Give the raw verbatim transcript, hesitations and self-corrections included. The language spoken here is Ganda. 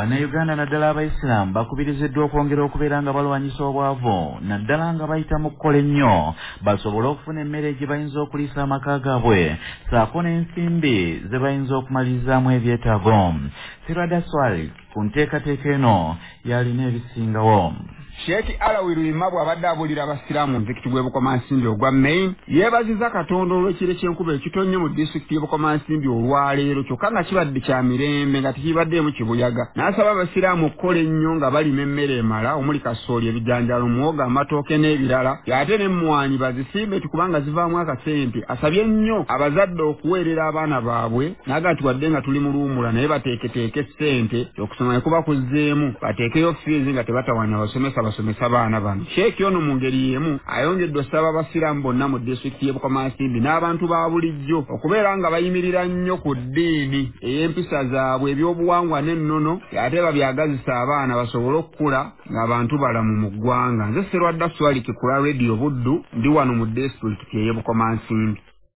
Bannayuganda naddala Abayisiraamu bakubiriziddwa okwongera okubeera nga balwanyisa obwavu naddala nga bayita mu kukola ennyo basobole okufuna emmere gye bayinza okuliisa amaka gaabwe ssaako n'ensimbi ze bayinza okumalirizamu ebyetaago. Sirada Swali ku nteekateeka eno yalina ebisingawo. Sheikh Alawi Luyima bw'abadde abuulira abasiraamu mu muzikiti gw'e Bukomansimbi ogwa Main yeebaziza Katonda olw'ekire ky'enkuba ekitonnye mu disitulikiti y'e Bukomansimbi olwaleero kyokka nga kibadde kya mirembe nga tekibaddeemu kibuyaga. N'asaba abasiraamu okukola ennyo nga balima emmere emala omuli kasooli, ebijanjaalo, muwogo, amatooke n'ebirala ate n'emmwanyi bazisimbe kubanga zivaamu akasente. Asabye nnyo abazadde okuweerera abaana baabwe n'aga nti wadde nga tuli mu luwummula naye bateeketeeke ssente okusoma ne kuba kuzzeemu bateekeyo fiizi nga tebatawaanya basomesa basomesa baana bano. Sheikh ono mu ngeri y'emu ayongedde osaba abasiraamu bonna mu disitulikiti y'e Bukomansimbi n'abantu ba bulijjo okubeera nga bayimirira nnyo ku ddiini ey'empisa zaabwe ebyobuwangwa n'ennono ate babyagazisa abaana basobole okukula ng'abantu balamu mu ggwanga. Nze Sserwadda Swali ku Radio Buddu ndi wano mu disitulikiti y'e Bukomansimbi.